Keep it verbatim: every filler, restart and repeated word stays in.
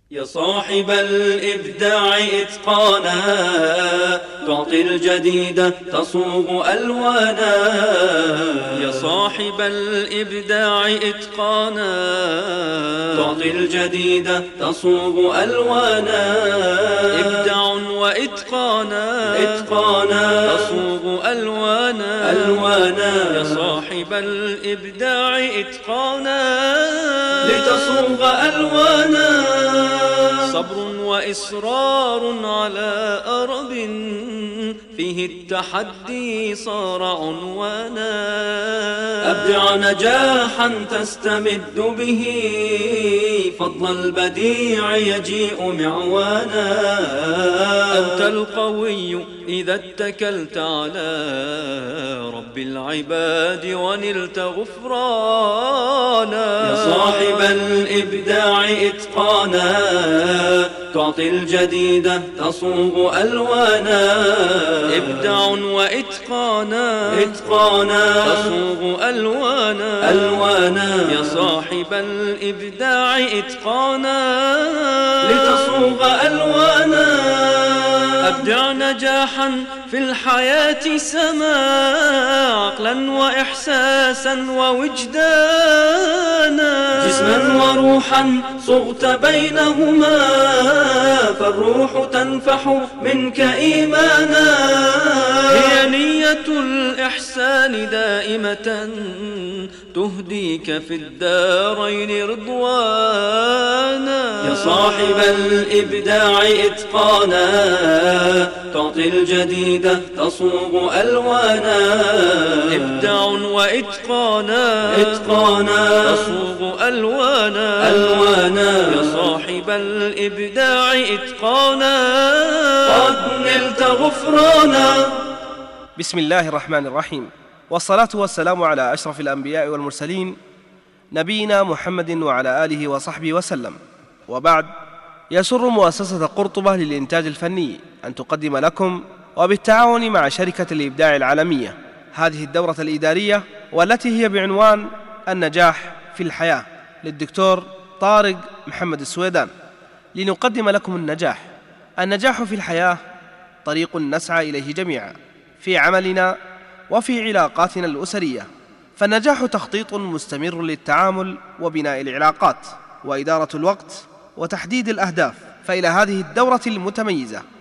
يا صاحب الإبداع إتقانا، تعطي الجديد تصوغ ألوانا. يا صاحب الإبداع إتقانا، تعطي الجديد تصوغ ألوانا. إبداع وإتقانا، إتقانا تصوغ ألوانا. ألوانا يا صاحب الإبداع إتقانا، لتصوغ ألوانا. صبر وإصرار على أرب، فيه التحدي صار عنوانا. أبدع نجاحا تستمد به، فضل البديع يجيء معوانا. أنت القوي إذا اتكلت على رب العباد ونلت غفرانا. يا صاحب الإبداع إتقانا، تعطي الجديد تصوغ ألوانا. إبداع وإتقانا، إتقانا تصوغ ألوانا. ألوانا يا صاحب الإبداع إتقانا، لتصوغ ألوانا. أبدع نجاحا في الحياة سما، عقلا وإحساسا ووجدانا. جسما وروحا صغت بينهما، فالروح تنفح منك إيمانا. هي نية الإحسان دائمة، تهديك في الدارين رضوانا. يا صاحب الإبداع إتقانا، تعطي الجديد تصوغ ألوانا. إبداع وإتقانا، إتقانا تصوغ ألوانا. ألوانا يا صاحب الإبداع إتقانا، قد نلت غفرانا. بسم الله الرحمن الرحيم، والصلاة والسلام على أشرف الأنبياء والمرسلين، نبينا محمد وعلى آله وصحبه وسلم. وبعد، يسر مؤسسة قرطبة للإنتاج الفني أن تقدم لكم وبالتعاون مع شركة الإبداع العالمية هذه الدورة الإدارية، والتي هي بعنوان النجاح في الحياة للدكتور طارق محمد السويدان، لنقدم لكم النجاح. النجاح في الحياة طريق نسعى إليه جميعا في عملنا وفي علاقاتنا الأسرية، فالنجاح تخطيط مستمر للتعامل وبناء العلاقات وإدارة الوقت وتحديد الأهداف. فإلى هذه الدورة المتميزة